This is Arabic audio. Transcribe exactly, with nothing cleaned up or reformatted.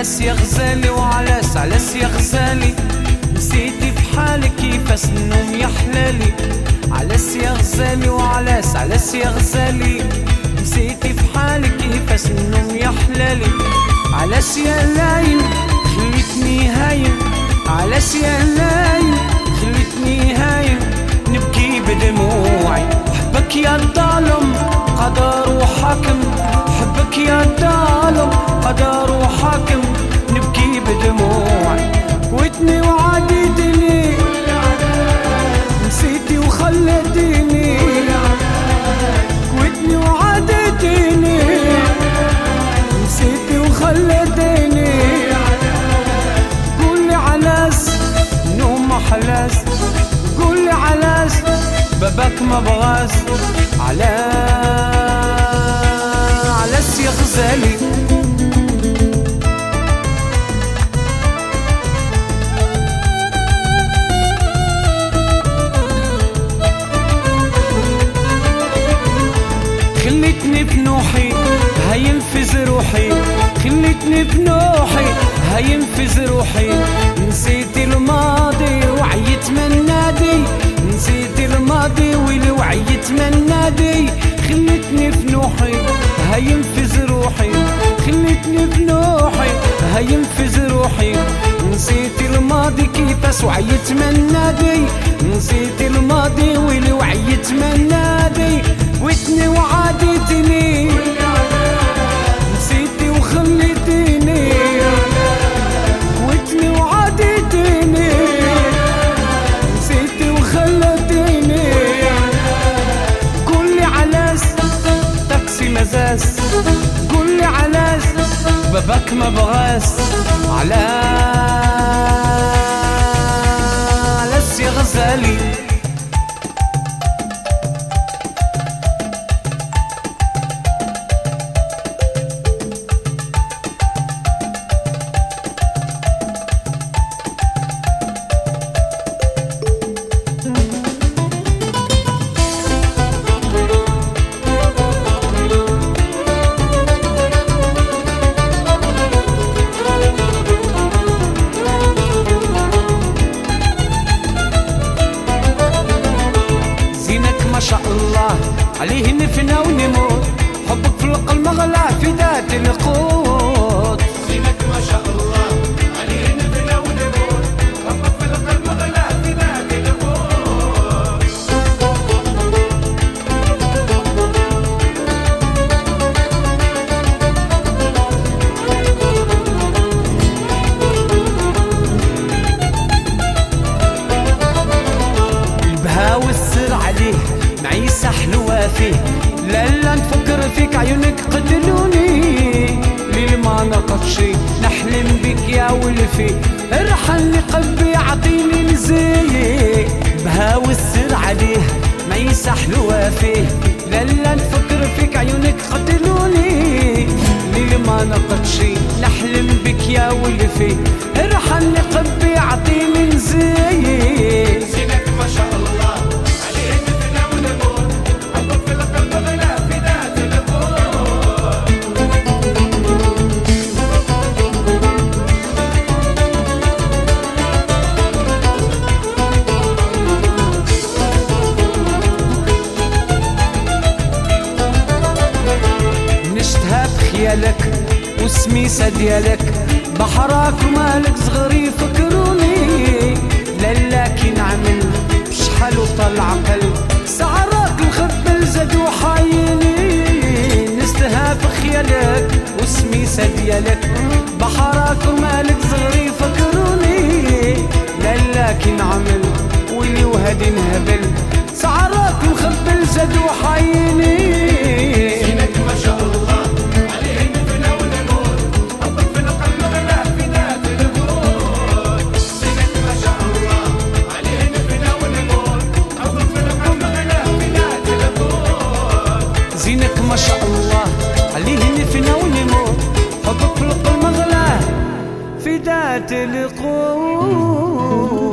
علاش يا غزالي وعلاش علاش يا غزالي نسيتي في حالك كيفاش النوم يا حلالي. علاش يا غزالي وعلاش علاش يا غزالي نسيتي في حالك كيفاش النوم يا حلالي. علاش يا لايل خليتني هايم، علاش يا لايل خليتني هايم نبكي بدموعي. حبك يا ظالم قدر وحاكم، حبك يا ظالم قدر وحاكم نبكي بدموعي. وتني وعديتني نسيتي وخليتيني، وتني وعديتني نسيتي وخليتيني. قولي علاش نوم ما حلاش، قولي علاش باباك ما بغاش. علاش علاش يا غزالي خليتني بنوحي هينفذ روحي، خليتني بنوحي هينفذ روحي. نسيتي الماضي وعيت من نادي، نسيتي الماضي ويلي وعيت من نادي. خليتني بنوحي هينفذ روحي، خليتني بنوحي هينفذ روحي. نسيتي الماضي كيفاش وعيت من نادي، نسيتي الماضي ويلي وعيت من نادي. وتني وعادتني نسيتي وخليتيني، وتني وعادتني نسيتي وخليتيني. قولي علاش تاكسي مزاز، قولي علاش باباك ما بغاش. علاش يا غزالي ما شاء الله عليه نفنا ونموت. حبك في القلب مغلى في ذات القوت. زينك ما شاء الله عليه نفنا ونموت. حبك في القلب مغلى في ذات القوت. البها والسر عليه معيسة حلوة فيه. لا لا نفكر فيك عيونك قتلوني. ليل ما نقدشي نحلم بك يا ولفي. ارحلني قلبي عطيني نزيه. بها والسر عليه معيسة حلوة فيه. لا لا نفكر فيك عيونك قتلوني. ليل ما نقدشي نحلم بك يا ولفي. ارحلني قلبي عطيني نزيه. زينك ما شاء الله عليه نفنا ونموت. حبك في القلب مغلى في ذات القوت. نشتها بخيالك وسميسة ديالك. بحراك ومالك صغري فكروني. لالا كي نعمل بشحال وطلع قلب. سعراك مخبل زاد وحايلي. نستها بخيالك وسميسة ديالك. بحراك ومالك صغري فكروني. لالا كي نعمل ويلي وهادي نهبل. سعراك مخبل زاد وحايلي. زينك ما شاء الله عليه نفنا ونموت. حبك في القلب مغلى في ذات القوت. زينك ما شاء الله عليه نفنا ونموت. حبك في القلب مغلى في ذات القوت. زينك ما شاء الله عليه نفنا ونموت. حبك في القلب مغلاه في ذات القوت.